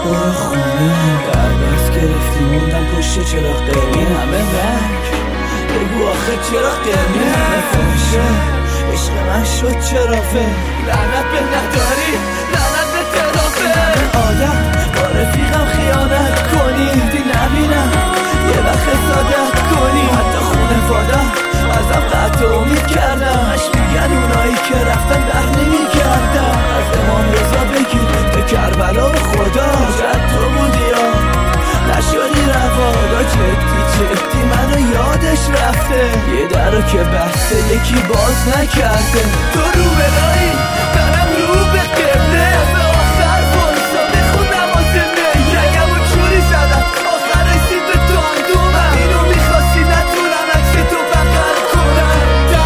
برو خونه. در دست گرفتی موندم پشت چراغ قرمز. این همه رنگ بگو آخه چرا قرمز؟ این همه فاشه عشق من شد چرافه. لعنت به نداری، لعنت به ترافه. آدم با رفیقم خیانت کنی، دی نبینم یه وقت حسادت کنی. حتی خونواده ازم قطع امید کردم. اش میگن اونایی که رفتن در نمیگردن. از امام رضا بگیر به کربلا و خدا. شاید تو بودی یا نشدی روادا. جدی منو یادش رفته. یه درو که بسته یکی باز نکرده. تو رو به رایی منم رو به قبله. به آخر بایستا بخونم واسه نگم و چوری زدم آخر رسید به تو اندومم. اینو میخواستی نتونم عکس تو بغل کنم.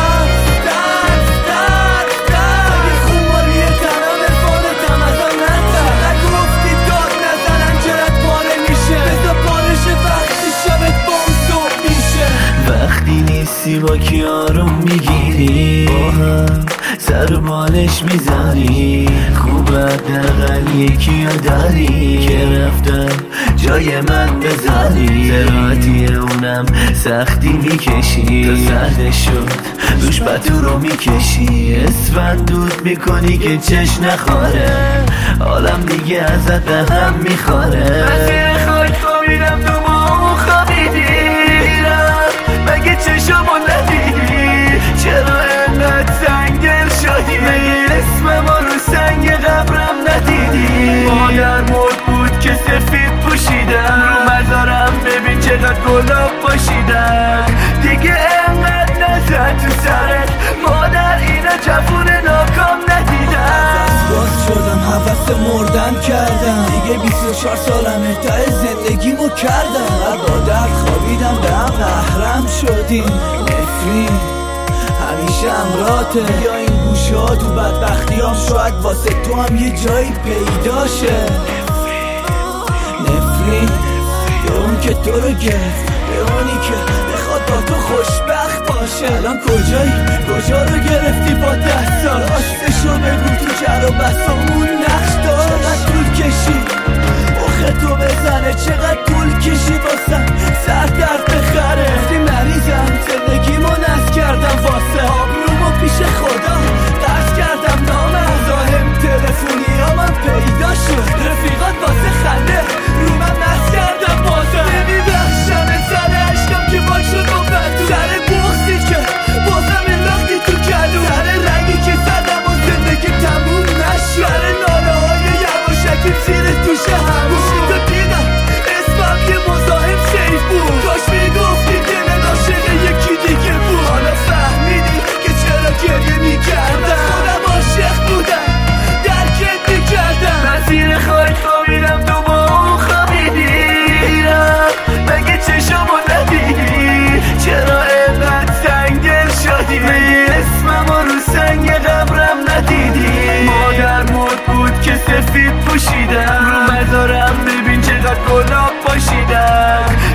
اگه خمالی تنم ارفانتم ازم نتر. نگفتی داد نزنم جرت پاره میشه. بزا پارش وقتی شبت بام صبح میشه. وقتی نیستی با کی آروم میگیری، با هم سر و بالش میذاری. خوب حداقل یکی ها داری که رفتن جای من بذاری. زراعتی اونم سختی میکشی، تا سرده شد روش بطور رو میکشی. اسفند دود میکنی که چش نخواره، حالم دیگه ازت به هم میخوره. مسیر خاک خوابیدم تو با اون خوابیدی. مگه چشمو ندیدی؟ چرا انقدر سنگدل شدی؟ مگه اسممو رو سنگ قبرم ندیدی؟ مادر مرد بود که سفید پوشیدم، رو مزارم ببین چقدر گلاب پاشیدم. دیگه انقدر نزد تو سرت مادر، اینا جوون ناکام ندیدم. باز شدم حوث مردن کردم، دیگه 24 سالمه ته زندگیمو کردم. با درد خوابیدم به هم محرم شدیم. نفرین همیشه امراته، یا این گوشه ها تو بدبختیام شاید واسه تو هم یه جایی پیدا شه. نفرین به اون که تو رو گرفت، به اونی که بخواد با تو خوشبخت باشه. الان کجایی؟ کجا رو گرفتی با 10 سال؟ آشتشو بگو تو جر و بسامون نقش داشت. چقدر طول کشید آخه تو بزنه، چقدر طول کشید واسم سر درد بخره. گفتی مریضم زندگیمو نست کردم واسه آبرومو پیش خدا قرض کردم. نامم مزاحم تلفونی ها من پیدا شد، رفیقات واسه خنده رو من نست کردم. بازم نمیبخشم سر عشقم که پاک شد و بدو، سر بغضی که بازم انداختی تو کلو، سر رنگی که زدم و زندگی تموم نشد، سر ناله های یواشکی زیر توش همون. تو دیدم اسمم یه مزاحم سیف بود، کاش میگفتی دل عاشق یکی دیگه بود. حالا فهمیدی که چرا گریه میکردم، خودم عاشق بودم درکت میکردم. مسیر خاک خوابیدم تو با اون خوابیدی. مگه چشمو ندیدی؟ چرا اینقدر سنگدل شدی؟ مگه اسممو رو سنگ قبرم ندیدی؟ مادر مرد بود که سفید پوشیدم، رو مزارم ببین چقدر گلاب پاشیدم.